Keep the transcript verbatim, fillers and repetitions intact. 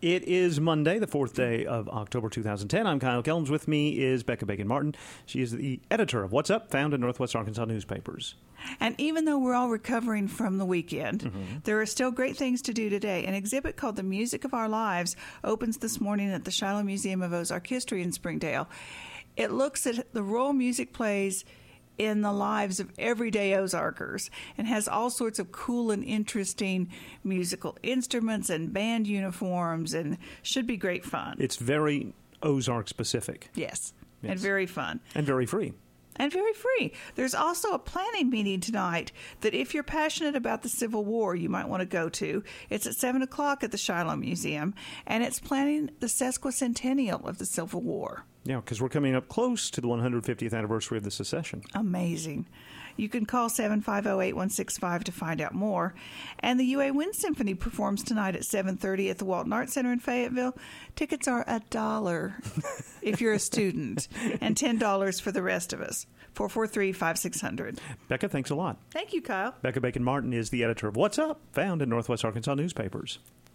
It is Monday, the fourth day of October two thousand ten. I'm Kyle Kellums. With me is Becca Bacon-Martin. She is the editor of What's Up, found in Northwest Arkansas newspapers. And even though we're all recovering from the weekend, Mm-hmm. there are still great things to do today. An exhibit called The Music of Our Lives opens this morning at the Shiloh Museum of Ozark History in Springdale. It looks at the role music plays in the lives of everyday Ozarkers and has all sorts of cool and interesting musical instruments and band uniforms, and should be great fun. It's very Ozark specific. Yes, Yes. and very fun. And very free. And very free. There's also a planning meeting tonight that if you're passionate about the Civil War, you might want to go to. It's at seven o'clock at the Shiloh Museum, and it's planning the sesquicentennial of the Civil War. Yeah, because we're coming up close to the one hundred fiftieth anniversary of the secession. Amazing. You can call seven five zero, eight one six five to find out more. And the U A Wind Symphony performs tonight at seven thirty at the Walton Arts Center in Fayetteville. Tickets are a dollar if you're a student, and ten dollars for the rest of us. four four three, five six zero zero. Becca, thanks a lot. Thank you, Kyle. Becca Bacon-Martin is the editor of What's Up, found in Northwest Arkansas newspapers.